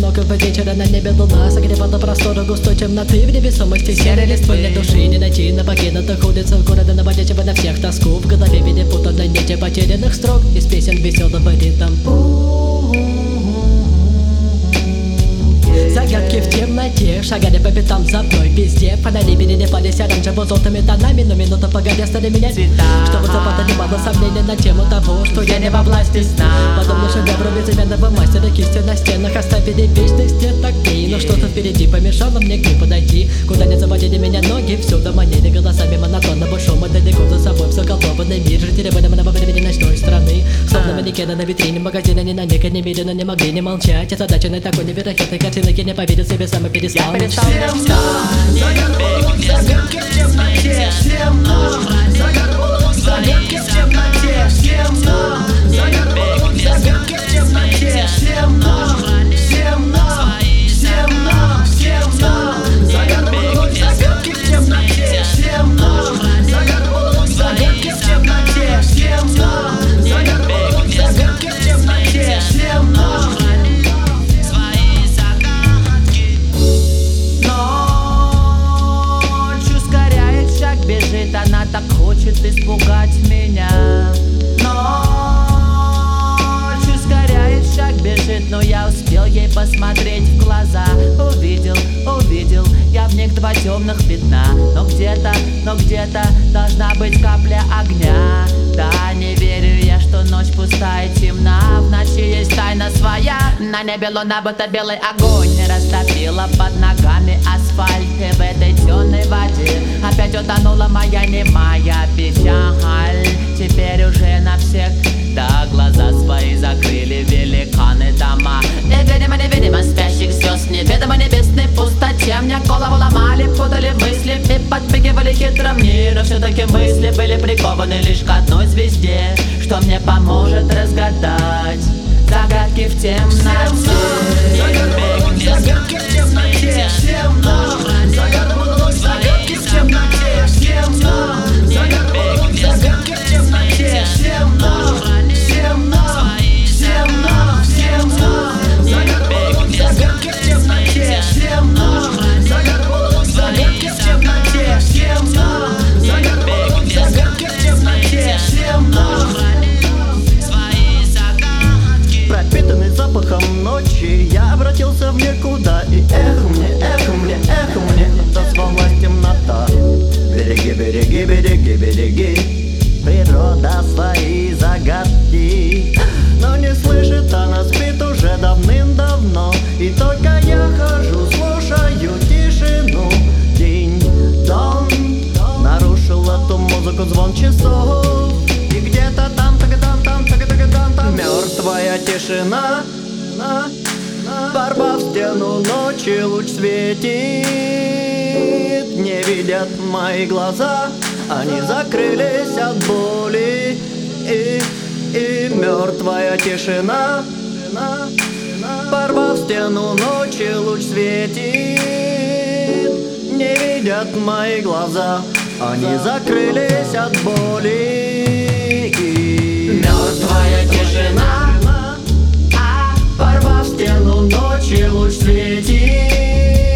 одинокого вечера на небе луна согревала просторы густой темноты. В невесомости серой листвы нет души не найти на покинутых улицах города, наводящего на всех тоску. В голове перепутаны нити потерянных строк из песен веселого ритм. Загадки в темноте шагали по пятам за мной везде. Фонари переливались оранжево-желтыми тонами, но минута погодя стали менять цвета. Что вот запада немало сомнений на тему того, что я не во власти сна. Подобно шедевру безымянного мастера, кисти на стенах оставили вечности такие. Но что-то впереди помешало мне к ним подойти. Куда не заводили меня ноги, всюду манили голосами монотонного шума. Далеко за собой все голованный мир, жители выдуманного времени ночной страны. Словно манекены на витрине магазина, ни на миг немедленно не могли не молчать. Озадаченной такой невероятной картиной я не поверил себе, сам и перестал мечтать. Всем нам загадывал загадки в темноте. Всем нам загадывал загадки в темноте. Всем нам загадывал загадки в темноте. Всем нам, всем нам, всем нам, всем нам загадывал загадки в темноте. Всем нам загадывал загадки в темноте. Всем нам загадывал загадки в темноте. Всем нам. Бежит, она так хочет испугать меня. Ночь ускоряет шаг, бежит, но я успел ей посмотреть в глаза. Увидел, я в них два темных пятна. Но где-то должна быть капля огня. Да, не верю я, что ночь пустая и темна. В ночи есть тайна своя. На небе луна, будто белый огонь растопила под ногами асфальт. И в этой темной воде опять утонула моя немая печаль. Теперь уже навсегда глаза свои закрыли великаны дома. Невидимо спящих звезд, неведомо небесной пустоте. Мне голову ломали, путали мысли и подпрыгивали хитро мне. Но все-таки мысли были прикованы лишь к одной звезде, что мне поможет разгадать загадки в темноте. Загадки в темноте. Всем нам загадывал загадки в темноте. Всем нам загадывал загадки в темноте. Всем нам, всем нам, всем нам, всем нам загадывал загадки в темноте. Всем нам загадывал загадки в темноте. Всем нам загадывал загадки в темноте. Всем нам. Пропитанный запахом ночи, я обратился в никуда. И эхо мне отозвалась темнота. Береги, береги, береги, береги, природа свои загадки. Но не слышит, она спит уже давным-давно. И только я хожу, слушаю тишину. Динь-дон нарушил эту музыку звон часов. И где-то там, там мертвая тишина. Порвав стену ночи, луч светит. Не видят мои глаза, они закрылись от боли. И мертвая тишина. Порвав стену ночи, луч светит. Не видят мои глаза, они закрылись от боли. Мертвая тишина, порвав стену ночи, луч светит.